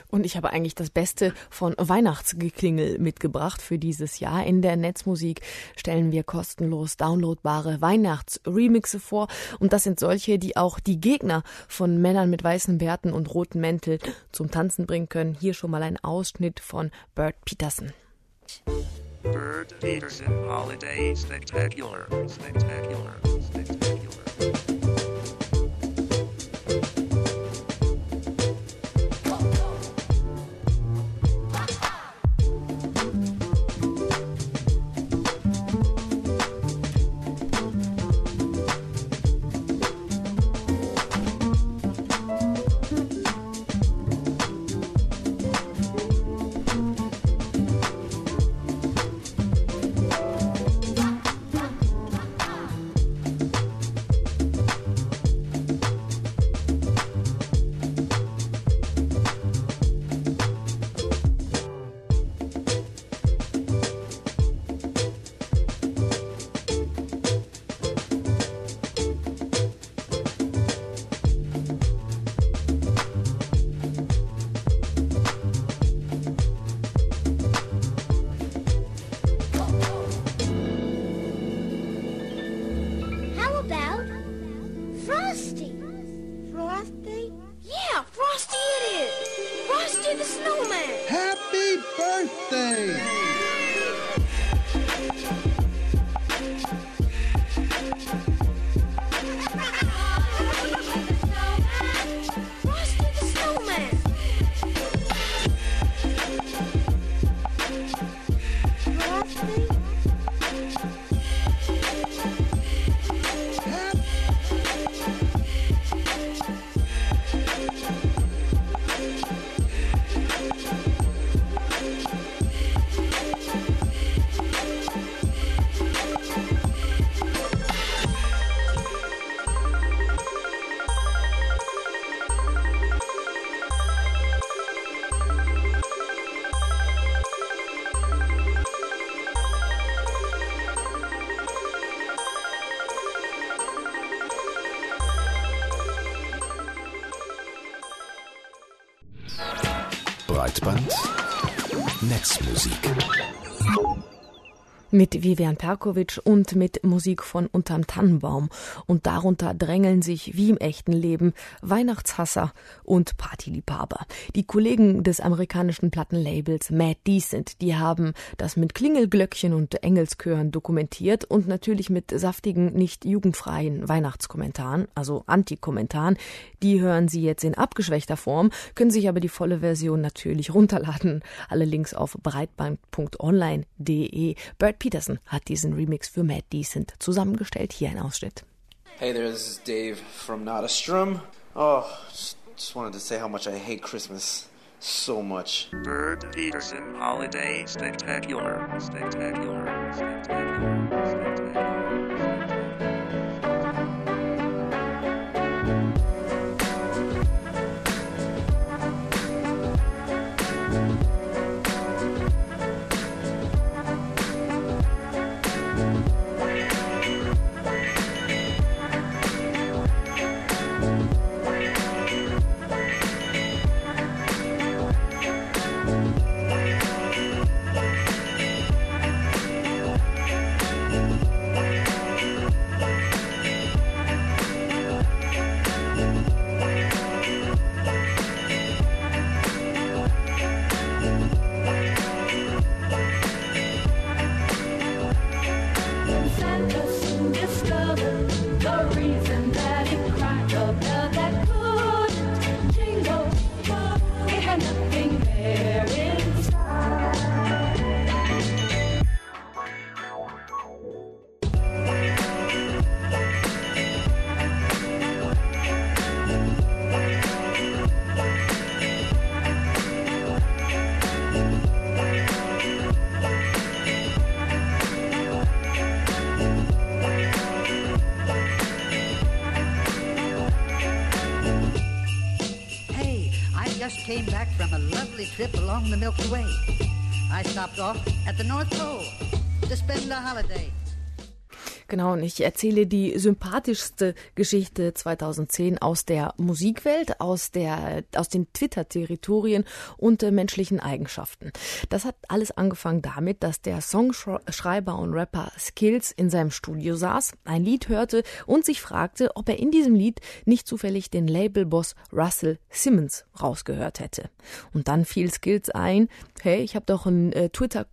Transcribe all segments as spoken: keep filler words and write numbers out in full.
Und ich habe eigentlich das Beste von Weihnachtsgeklingel mitgebracht für dieses Jahr. In der Netzmusik stellen wir kostenlos downloadbare Weihnachtsremixe vor. Und das sind solche, die auch die Gegner von Männern mit weißen Bärten und roten Mänteln zum Tanzen bringen können. Hier schon mal ein Ausschnitt von Bert Peterson. Bert Peterson Holiday Spectacular. Spectacular. Spectacular. Breitband Netzmusik. Mit Vivian Perkovic und mit Musik von Unterm Tannenbaum. Und darunter drängeln sich, wie im echten Leben, Weihnachtshasser und Partyliebhaber. Die Kollegen des amerikanischen Plattenlabels Mad Decent, die haben das mit Klingelglöckchen und Engelschören dokumentiert und natürlich mit saftigen, nicht jugendfreien Weihnachtskommentaren, also Anti-Kommentaren. Die hören Sie jetzt in abgeschwächter Form, können sich aber die volle Version natürlich runterladen. Alle Links auf breitband punkt online punkt de. Bert Peterson hat diesen Remix für Mad Decent zusammengestellt. Hier ein Ausschnitt. Hey there, this is Dave from Nodastrum. Oh, just, just wanted to say how much I hate Christmas so much. Bert Peterson Holiday Spectacular. Spectacular. Spectacular. Spectacular. Came back from a lovely trip along the Milky Way. I stopped off at the North Pole to spend a holiday. Genau, und ich erzähle die sympathischste Geschichte zweitausendzehn aus der Musikwelt, aus der, aus den Twitter-Territorien und äh, menschlichen Eigenschaften. Das hat alles angefangen damit, dass der Songschreiber und Rapper Skillz in seinem Studio saß, ein Lied hörte und sich fragte, ob er in diesem Lied nicht zufällig den Labelboss Russell Simmons rausgehört hätte. Und dann fiel Skillz ein, hey, ich habe doch einen äh,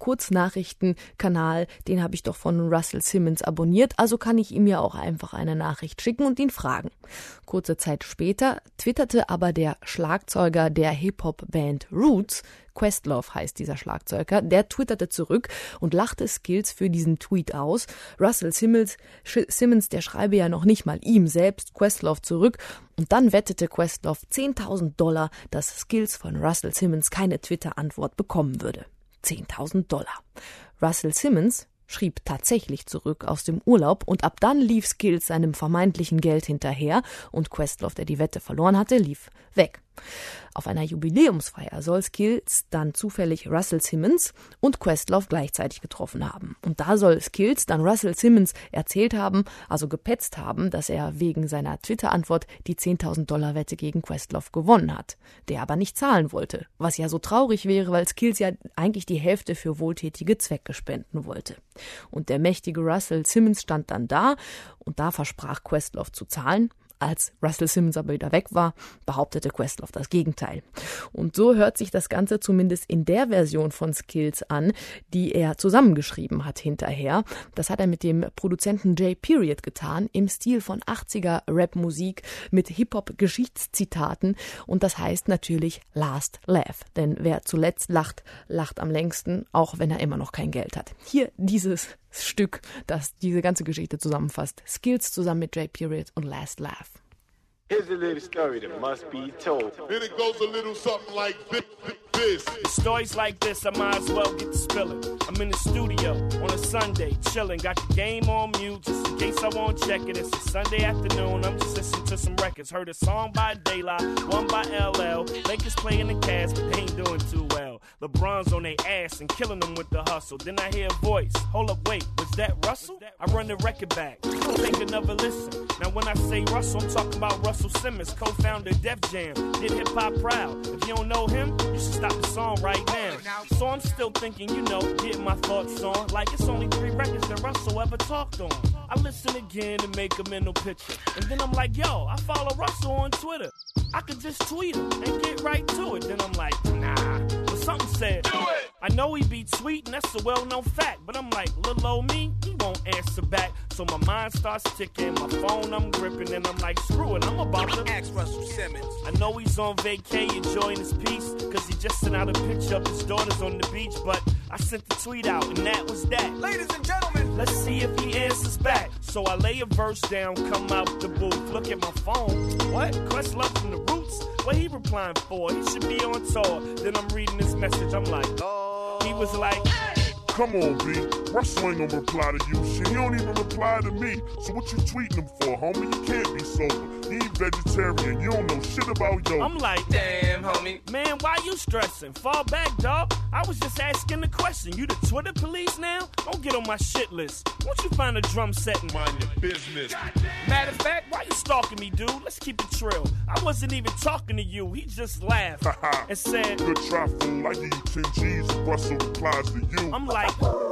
Twitter-Kurznachrichtenkanal, den habe ich doch von Russell Simmons abonniert, also kann ich ihm ja auch einfach eine Nachricht schicken und ihn fragen. Kurze Zeit später twitterte aber der Schlagzeuger der Hip-Hop-Band Roots, Questlove heißt dieser Schlagzeuger, der twitterte zurück und lachte Skillz für diesen Tweet aus. Russell Simmons, Simmons, der schreibe ja noch nicht mal ihm selbst, Questlove, zurück. Und dann wettete Questlove zehntausend Dollar, dass Skillz von Russell Simmons keine Twitter-Antwort bekommen würde. zehntausend Dollar. Russell Simmons schrieb tatsächlich zurück aus dem Urlaub und ab dann lief Skillz seinem vermeintlichen Geld hinterher und Questlove, der die Wette verloren hatte, lief weg. Auf einer Jubiläumsfeier soll Skillz dann zufällig Russell Simmons und Questlove gleichzeitig getroffen haben. Und da soll Skillz dann Russell Simmons erzählt haben, also gepetzt haben, dass er wegen seiner Twitter-Antwort die zehntausend Dollar Wette gegen Questlove gewonnen hat, der aber nicht zahlen wollte, was ja so traurig wäre, weil Skillz ja eigentlich die Hälfte für wohltätige Zwecke spenden wollte. Und der mächtige Russell Simmons stand dann da und da versprach Questlove zu zahlen. Als Russell Simmons aber wieder weg war, behauptete Questlove das Gegenteil. Und so hört sich das Ganze zumindest in der Version von Skillz an, die er zusammengeschrieben hat hinterher. Das hat er mit dem Produzenten J Period getan, im Stil von achtziger Rap-Musik mit Hip-Hop-Geschichtszitaten. Und das heißt natürlich Last Laugh. Denn wer zuletzt lacht, lacht am längsten, auch wenn er immer noch kein Geld hat. Hier dieses Stück, das diese ganze Geschichte zusammenfasst. Skillz zusammen mit J Period und Last Laugh. Here's a little story that must be told. Then it goes a little something like this. this. Stories like this, I might as well get to spilling. I'm in the studio on a Sunday, chilling. Got the game on mute, just in case I won't check it. It's a Sunday afternoon, I'm just listening to some records. Heard a song by De La, one by L L. Lakers playing the Cavs, but they ain't doing too well. LeBron's on their ass and killing them with the hustle. Then I hear a voice, hold up, wait, was that Russell? I run the record back, take another listen. Now when I say Russell, I'm talking about Russell Simmons, co-founder Def Jam, did hip-hop proud. If you don't know him, you should stop the song right now. So I'm still thinking, you know, getting my thoughts on, like it's only three records that Russell ever talked on. I listen again and make a mental picture, and then I'm like, yo, I follow Russell on Twitter. I could just tweet him and get right to it. Then I'm like, nah, but something said, do it. I know he be tweeting, that's a well-known fact, but I'm like, little old me, he won't answer back. So my mind starts ticking, my phone I'm gripping, and I'm like, screw it, I'm about to ask Russell Simmons. I know he's on vacay enjoying his peace, cause he just sent out a picture of his daughters on the beach, but I sent the tweet out, and that was that. Ladies and gentlemen, let's see if he answers back. So I lay a verse down, come out the booth, look at my phone. What? Questlove from the Roots? What he replying for? He should be on tour. Then I'm reading this message, I'm like, oh. He was like, come on, B. Russell ain't gonna reply to you. Shit, he don't even reply to me. So what you tweeting him for, homie? You can't be sober. He ain't vegetarian. You don't know shit about yo. I'm like, damn, homie. Man, why you stressing? Fall back, dog. I was just asking the question. You the Twitter police now? Don't get on my shit list. Won't you find a drum set and mind your business? Matter of fact, why you stalking me, dude? Let's keep it trill. I wasn't even talking to you. He just laughed and said, good try, fool. I give you ten G's if Russell replies to you. I'm like,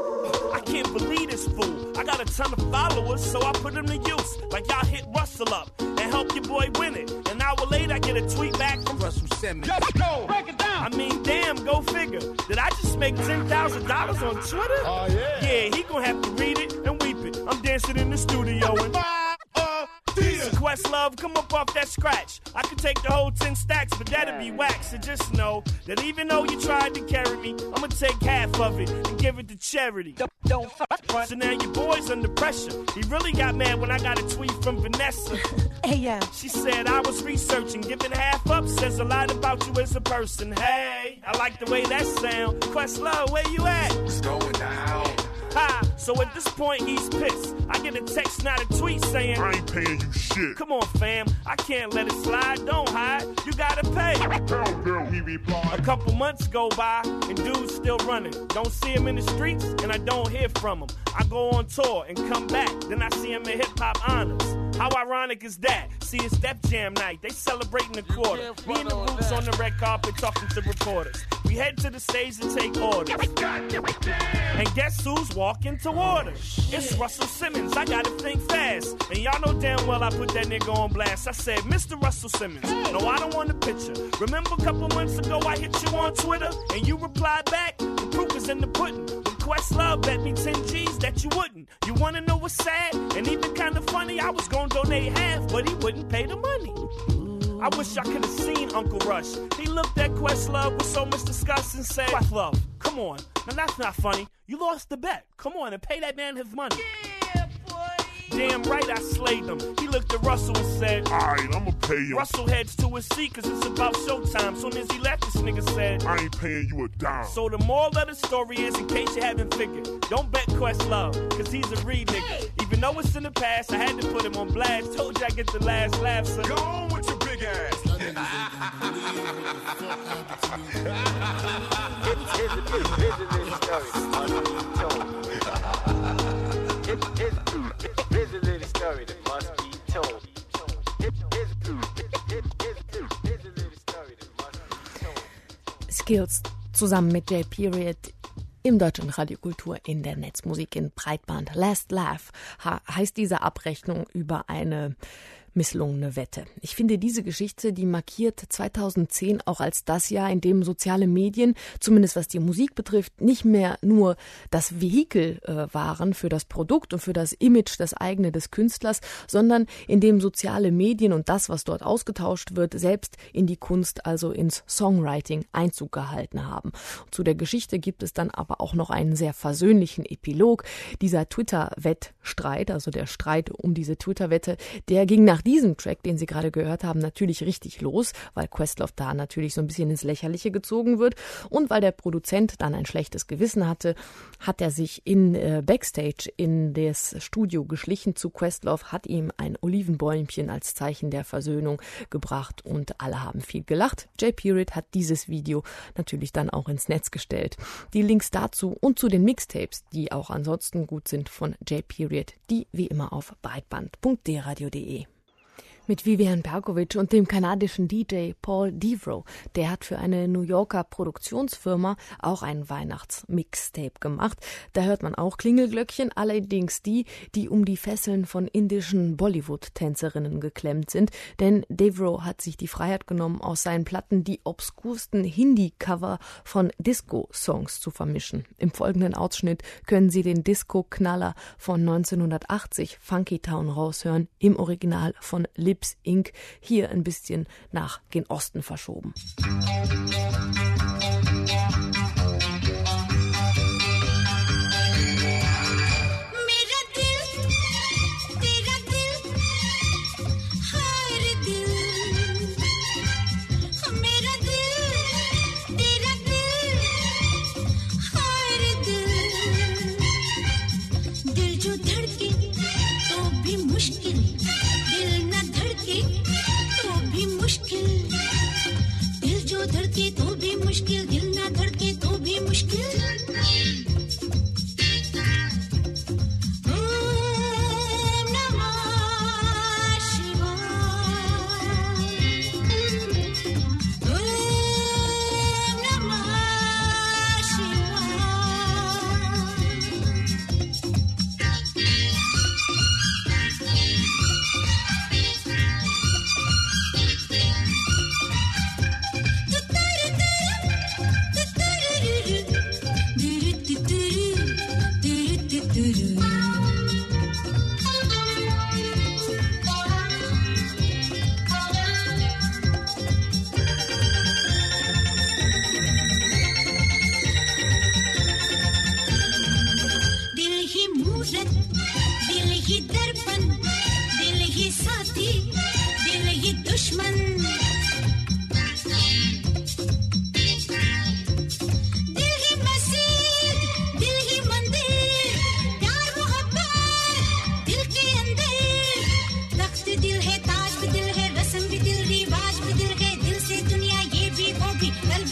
I can't believe this fool. I got a ton of followers, so I put them to use. Like y'all hit Russell up and help your boy win it. An hour later, I get a tweet back from Russell Simmons. Let's go, break it down. I mean, damn, go figure. Did I just make ten thousand dollars on Twitter? Oh, yeah. Yeah, he gonna have to read it and weep it. I'm dancing in the studio and... Questlove, come up off that scratch. I could take the whole ten stacks, but that'd be whack. So just know that even though you tried to carry me, I'ma take half of it and give it to charity. Don't, don't fuck. So now your boy's under pressure. He really got mad when I got a tweet from Vanessa. Hey, yeah. She said I was researching, giving half up says a lot about you as a person. Hey, I like the way that sound. Questlove, where you at? What's going down? Ha! So at this point, he's pissed. I get a text, not a tweet saying, I ain't paying you shit. Come on, fam, I can't let it slide. Don't hide, you gotta pay. Hell no, he replied. A couple months go by, and dude's still running. Don't see him in the streets, and I don't hear from him. I go on tour and come back, then I see him at Hip Hop Honors. How ironic is that? See, it's Def Jam night, they celebrating the quarter. Me and the Roots on the red carpet talking to reporters. We head to the stage to take orders. And guess who's walking toward us? It's Russell Simmons, I gotta think fast. And y'all know damn well I put that nigga on blast. I said, Mister Russell Simmons, no, I don't want a picture. Remember a couple months ago I hit you on Twitter? And you replied back, the proof is in the pudding. Questlove bet me ten G's that you wouldn't. You wanna know what's sad? And even kinda funny, I was gonna donate half, but he wouldn't pay the money. I wish I could've seen Uncle Rush. He looked at Questlove with so much disgust and said, Questlove, come on. Now that's not funny. You lost the bet. Come on and pay that man his money. Yeah, boy. Damn right I slayed him. He looked at Russell and said, Alright, I'ma pay you. Russell heads to his seat cause it's about showtime. Soon as he left, this nigga said, I ain't paying you a dime. So the moral of the story is, in case you haven't figured, don't bet Questlove, cause he's a reed nigga. Even though it's in the past, I had to put him on blast. Told you I get the last laugh, son. Go on with your big ass. Here's a little story that must be told. Skills zusammen mit J-Period im Deutschen Radiokultur in der Netzmusik in Breitband. Last Laugh heißt diese Abrechnung über eine misslungene Wette. Ich finde, diese Geschichte, die markiert zweitausendzehn auch als das Jahr, in dem soziale Medien, zumindest was die Musik betrifft, nicht mehr nur das Vehikel äh, waren für das Produkt und für das Image, das eigene des Künstlers, sondern in dem soziale Medien und das, was dort ausgetauscht wird, selbst in die Kunst, also ins Songwriting Einzug gehalten haben. Und zu der Geschichte gibt es dann aber auch noch einen sehr versöhnlichen Epilog. Dieser Twitter-Wettstreit, also der Streit um diese Twitter-Wette, der ging nach diesem Track, den Sie gerade gehört haben, natürlich richtig los, weil Questlove da natürlich so ein bisschen ins Lächerliche gezogen wird und weil der Produzent dann ein schlechtes Gewissen hatte, hat er sich in äh, Backstage in das Studio geschlichen zu Questlove, hat ihm ein Olivenbäumchen als Zeichen der Versöhnung gebracht und alle haben viel gelacht. J-Period hat dieses Video natürlich dann auch ins Netz gestellt. Die Links dazu und zu den Mixtapes, die auch ansonsten gut sind von J-Period, die wie immer auf breitband punkt d radio punkt de. Mit Vivian Perkovic und dem kanadischen D J Paul Devro. Der hat für eine New Yorker Produktionsfirma auch ein Weihnachts-Mixtape gemacht. Da hört man auch Klingelglöckchen, allerdings die, die um die Fesseln von indischen Bollywood-Tänzerinnen geklemmt sind. Denn Devro hat sich die Freiheit genommen, aus seinen Platten die obskursten Hindi-Cover von Disco-Songs zu vermischen. Im folgenden Ausschnitt können Sie den Disco-Knaller von neunzehnhundertachtzig, Funky Town, raushören, im Original von Lips Incorporated, hier ein bisschen nach gen Osten verschoben. धड़के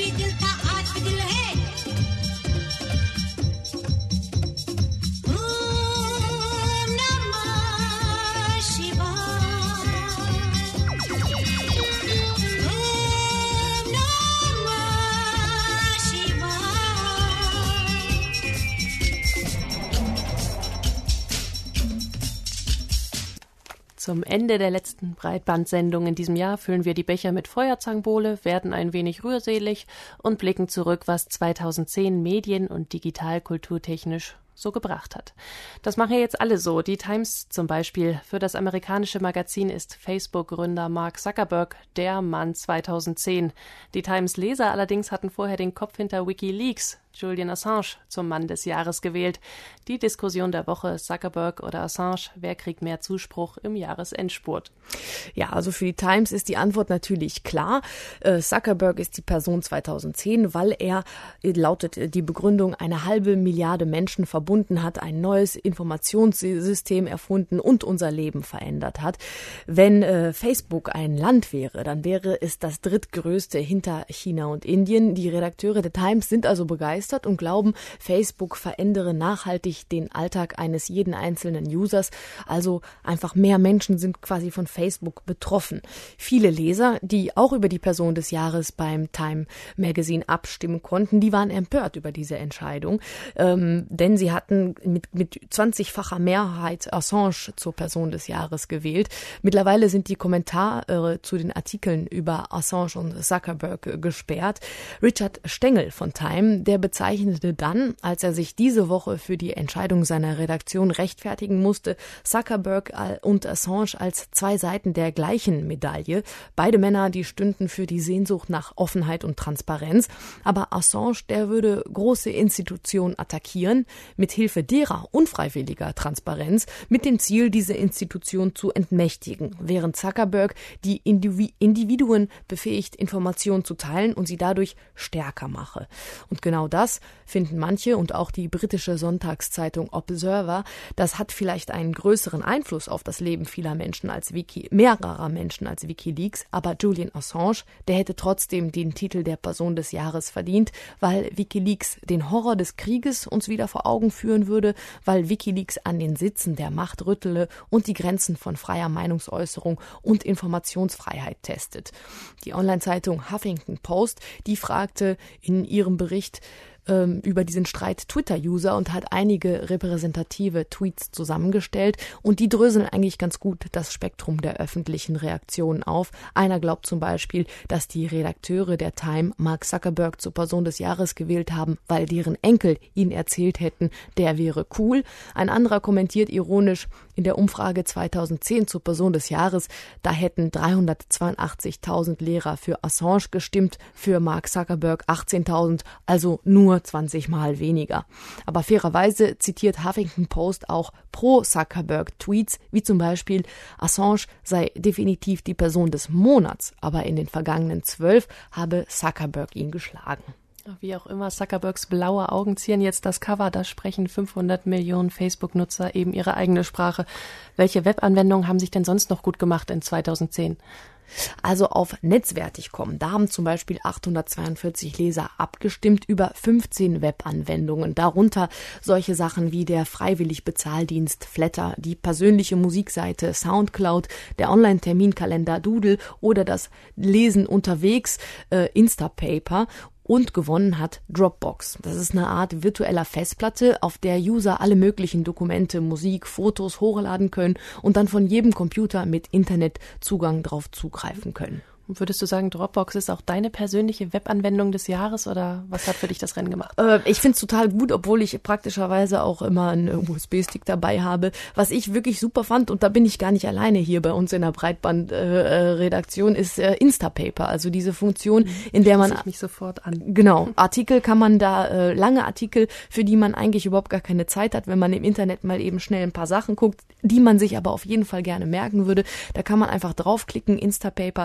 Zum Ende der letzten Breitbandsendung in diesem Jahr füllen wir die Becher mit Feuerzangenbowle, werden ein wenig rührselig und blicken zurück, was zweitausendzehn medien- und digitalkulturtechnisch so gebracht hat. Das machen ja jetzt alle so. Die Times zum Beispiel. Für das amerikanische Magazin ist Facebook-Gründer Mark Zuckerberg der Mann zweitausendzehn. Die Times-Leser allerdings hatten vorher den Kopf hinter WikiLeaks, Julian Assange, zum Mann des Jahres gewählt. Die Diskussion der Woche, Zuckerberg oder Assange, wer kriegt mehr Zuspruch im Jahresendspurt? Ja, also für die Times ist die Antwort natürlich klar. Äh, Zuckerberg ist die Person zweitausendzehn, weil er, lautet die Begründung, eine halbe Milliarde Menschen verbunden hat, ein neues Informationssystem erfunden und unser Leben verändert hat. Wenn äh, Facebook ein Land wäre, dann wäre es das drittgrößte hinter China und Indien. Die Redakteure der Times sind also begeistert und glauben, Facebook verändere nachhaltig den Alltag eines jeden einzelnen Users. Also einfach mehr Menschen sind quasi von Facebook betroffen. Viele Leser, die auch über die Person des Jahres beim Time Magazine abstimmen konnten, die waren empört über diese Entscheidung, ähm, denn sie hatten mit, mit zwanzigfacher Mehrheit Assange zur Person des Jahres gewählt. Mittlerweile sind die Kommentare zu den Artikeln über Assange und Zuckerberg gesperrt. Richard Stengel von Time, der bezeichnete dann, als er sich diese Woche für die Entscheidung seiner Redaktion rechtfertigen musste, Zuckerberg und Assange als zwei Seiten der gleichen Medaille. Beide Männer, die stünden für die Sehnsucht nach Offenheit und Transparenz. Aber Assange, der würde große Institutionen attackieren, mit Hilfe derer unfreiwilliger Transparenz, mit dem Ziel, diese Institution zu entmächtigen, während Zuckerberg die Individuen befähigt, Informationen zu teilen und sie dadurch stärker mache. Und genau das finden manche und auch die britische Sonntagszeitung Observer, das hat vielleicht einen größeren Einfluss auf das Leben vieler Menschen als Wiki, mehrerer Menschen als WikiLeaks, aber Julian Assange, der hätte trotzdem den Titel der Person des Jahres verdient, weil WikiLeaks den Horror des Krieges uns wieder vor Augen führen würde, weil WikiLeaks an den Sitzen der Macht rüttele und die Grenzen von freier Meinungsäußerung und Informationsfreiheit testet. Die Online-Zeitung Huffington Post, die fragte in ihrem Bericht über diesen Streit Twitter-User und hat einige repräsentative Tweets zusammengestellt und die dröseln eigentlich ganz gut das Spektrum der öffentlichen Reaktionen auf. Einer glaubt zum Beispiel, dass die Redakteure der Time Mark Zuckerberg zur Person des Jahres gewählt haben, weil deren Enkel ihnen erzählt hätten, der wäre cool. Ein anderer kommentiert ironisch, in der Umfrage zweitausendzehn zur Person des Jahres, da hätten dreihundertzweiundachtzigtausend Lehrer für Assange gestimmt, für Mark Zuckerberg achtzehntausend, also nur zwanzig Mal weniger. Aber fairerweise zitiert Huffington Post auch Pro-Zuckerberg-Tweets, wie zum Beispiel, Assange sei definitiv die Person des Monats, aber in den vergangenen zwölf habe Zuckerberg ihn geschlagen. Wie auch immer, Zuckerbergs blaue Augen zieren jetzt das Cover, da sprechen fünfhundert Millionen Facebook-Nutzer eben ihre eigene Sprache. Welche Webanwendungen haben sich denn sonst noch gut gemacht in zweitausendzehn? Also auf Netzwertig Punkt com, da haben zum Beispiel achthundertzweiundvierzig Leser abgestimmt über fünfzehn Webanwendungen, darunter solche Sachen wie der Freiwillig-Bezahldienst Flatter, die persönliche Musikseite Soundcloud, der Online-Terminkalender Doodle oder das Lesen unterwegs äh, Instapaper. Und gewonnen hat Dropbox. Das ist eine Art virtueller Festplatte, auf der User alle möglichen Dokumente, Musik, Fotos hochladen können und dann von jedem Computer mit Internetzugang drauf zugreifen können. Würdest du sagen, Dropbox ist auch deine persönliche Webanwendung des Jahres oder was hat für dich das Rennen gemacht? Äh, ich finde es total gut, obwohl ich praktischerweise auch immer einen U S B-Stick dabei habe. Was ich wirklich super fand, und da bin ich gar nicht alleine hier bei uns in der Breitband-Redaktion, äh, ist äh, Instapaper, also diese Funktion, in der man... Das mich sofort an. Genau, Artikel kann man da, äh, lange Artikel, für die man eigentlich überhaupt gar keine Zeit hat, wenn man im Internet mal eben schnell ein paar Sachen guckt, die man sich aber auf jeden Fall gerne merken würde. Da kann man einfach draufklicken, Instapaper speichert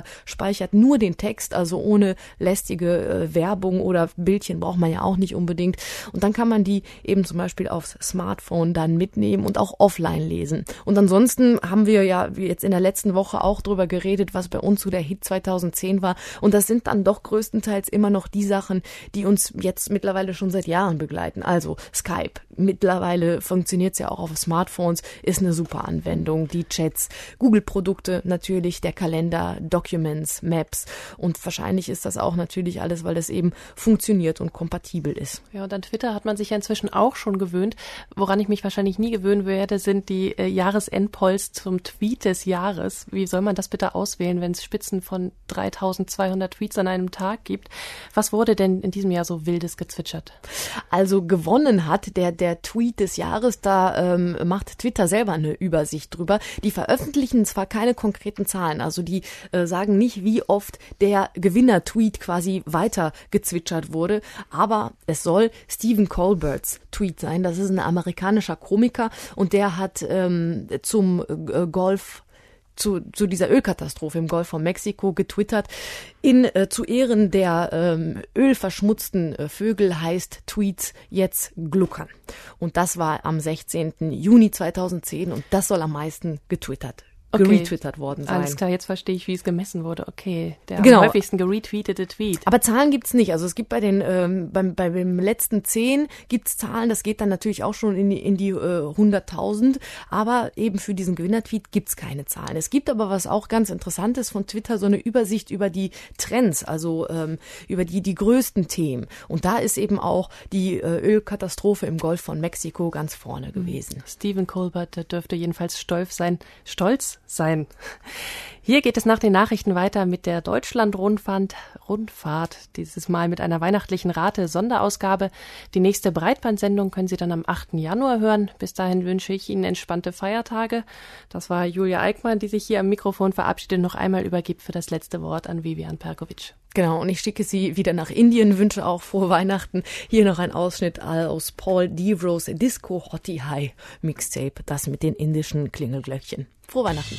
gespeichert, nur den Text, also ohne lästige äh, Werbung oder Bildchen braucht man ja auch nicht unbedingt. Und dann kann man die eben zum Beispiel aufs Smartphone dann mitnehmen und auch offline lesen. Und ansonsten haben wir ja jetzt in der letzten Woche auch drüber geredet, was bei uns so der Hit zweitausendzehn war. Und das sind dann doch größtenteils immer noch die Sachen, die uns jetzt mittlerweile schon seit Jahren begleiten. Also Skype. Mittlerweile funktioniert es ja auch auf Smartphones, ist eine super Anwendung. Die Chats, Google-Produkte natürlich, der Kalender, Documents, Maps. Und wahrscheinlich ist das auch natürlich alles, weil das eben funktioniert und kompatibel ist. Ja, und an Twitter hat man sich ja inzwischen auch schon gewöhnt. Woran ich mich wahrscheinlich nie gewöhnen werde, sind die äh, Jahresendpolls zum Tweet des Jahres. Wie soll man das bitte auswählen, wenn es Spitzen von dreitausendzweihundert Tweets an einem Tag gibt? Was wurde denn in diesem Jahr so Wildes gezwitschert? Also gewonnen hat der, der Tweet des Jahres, da ähm, macht Twitter selber eine Übersicht drüber. Die veröffentlichen zwar keine konkreten Zahlen, also die äh, sagen nicht, wie oft der Gewinner-Tweet quasi weiter gezwitschert wurde, aber es soll Stephen Colberts Tweet sein. Das ist ein amerikanischer Komiker und der hat ähm, zum äh, Golf Zu, zu dieser Ölkatastrophe im Golf von Mexiko getwittert. In äh, zu Ehren der ähm, ölverschmutzten äh, Vögel heißt Tweets jetzt gluckern. Und das war am sechzehnten Juni zweitausendzehn und das soll am meisten getwittert geretweetet worden sein. Alles klar, jetzt verstehe ich, wie es gemessen wurde. Okay, der genau. am häufigsten geretweetete Tweet. Aber Zahlen gibt's nicht. Also es gibt bei den ähm, beim bei dem letzten zehn gibt's Zahlen. Das geht dann natürlich auch schon in die in die äh, hunderttausend. Aber eben für diesen Gewinner-Tweet gibt's keine Zahlen. Es gibt aber was auch ganz Interessantes von Twitter, so eine Übersicht über die Trends, also ähm, über die die größten Themen. Und da ist eben auch die äh, Ölkatastrophe im Golf von Mexiko ganz vorne gewesen. Stephen Colbert, der dürfte jedenfalls stolz sein. Stolz sein. Hier geht es nach den Nachrichten weiter mit der Deutschland-Rundfahrt, Rundfahrt, dieses Mal mit einer weihnachtlichen Rate-Sonderausgabe. Die nächste Breitbandsendung können Sie dann am achten Januar hören. Bis dahin wünsche ich Ihnen entspannte Feiertage. Das war Julia Eickmann, die sich hier am Mikrofon verabschiedet, noch einmal übergibt für das letzte Wort an Vivian Perkovic. Genau, und ich schicke Sie wieder nach Indien, wünsche auch frohe Weihnachten. Hier noch ein Ausschnitt aus Paul Devros Disco Hottie High Mixtape, das mit den indischen Klingelglöckchen. Frohe Weihnachten.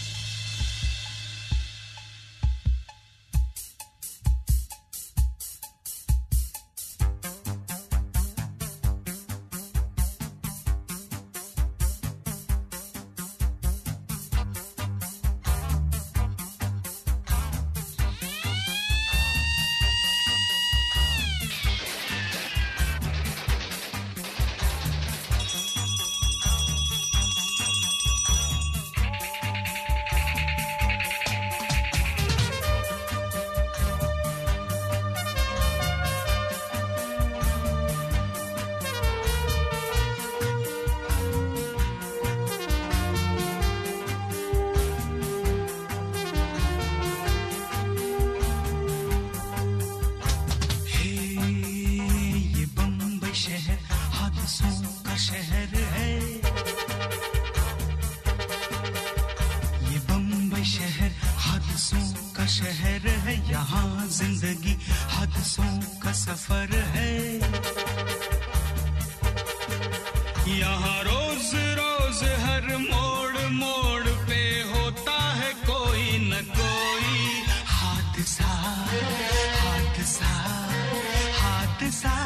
शहर है यहाँ जिंदगी हादसों का सफर है यहाँ रोज रोज हर मोड़ मोड़ पे होता है कोई न कोई हादसा हादसा हादसा